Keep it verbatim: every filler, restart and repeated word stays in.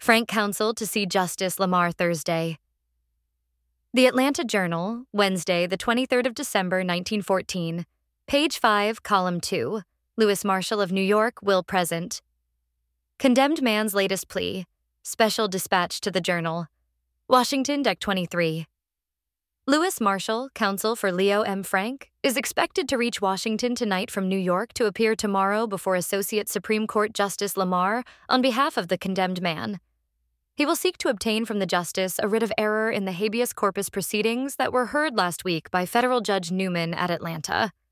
Frank counsel to see Justice Lamar Thursday. The Atlanta Journal, Wednesday, the twenty-third of December, nineteen fourteen. Page five, column two. Lewis Marshall of New York will present. Condemned man's latest plea. Special dispatch to the Journal. Washington, Deck twenty-three. Lewis Marshall, counsel for Leo M. Frank, is expected to reach Washington tonight from New York to appear tomorrow before Associate Supreme Court Justice Lamar on behalf of the condemned man. He will seek to obtain from the justice a writ of error in the habeas corpus proceedings that were heard last week by federal Judge Newman at Atlanta.